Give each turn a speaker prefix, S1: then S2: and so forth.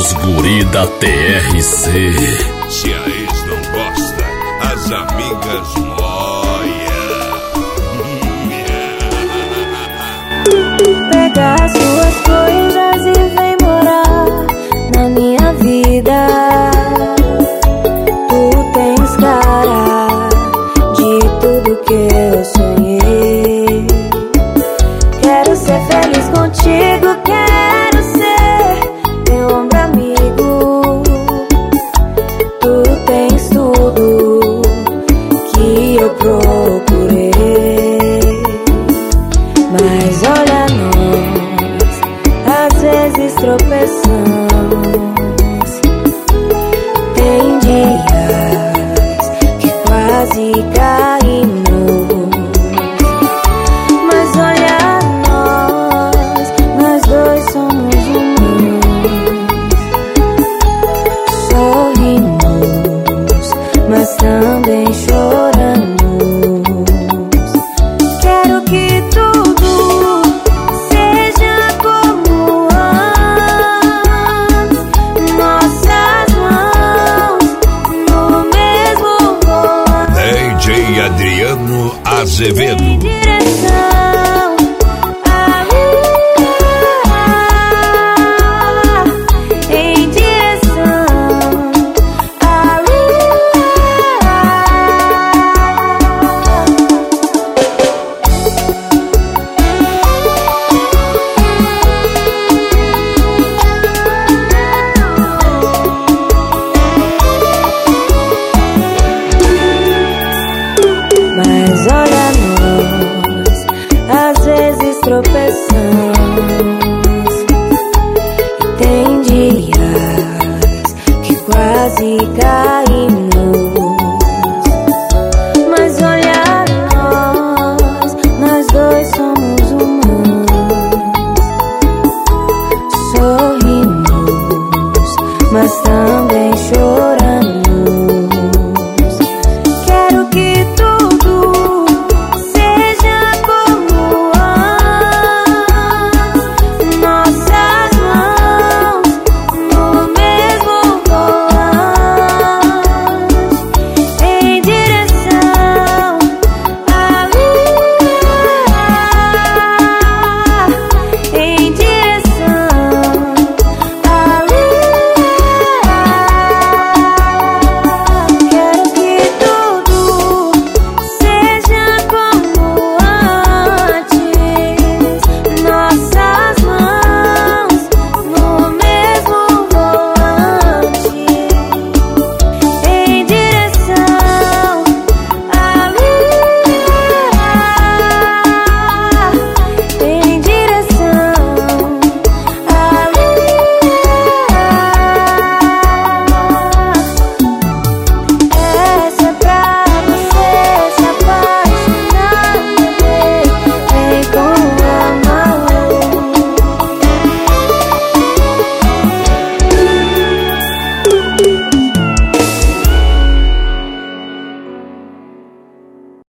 S1: Os guri da TRC.
S2: Se a ex não gosta, as amigas moia.
S3: Pega as suas coisas e vem morar na minha vida. Tu tens cara de tudo que eu sonhei. Quero ser feliz contigo, quero ser teu ombro amigo. Tu tens tudo que eu procurei. Mas olha nós, às vezes tropeçamos. Tem dias que quase caímos. Mas olha nós dois somos humanos. Sorrimos, mas também choramos. Quero que tudo seja como antes. Nossas mãos no mesmo volante.
S2: DJ Adriano Azevedo.
S3: Em direção à lua. Em direção à lua. Mas olha nós, às vezes tropeçamos.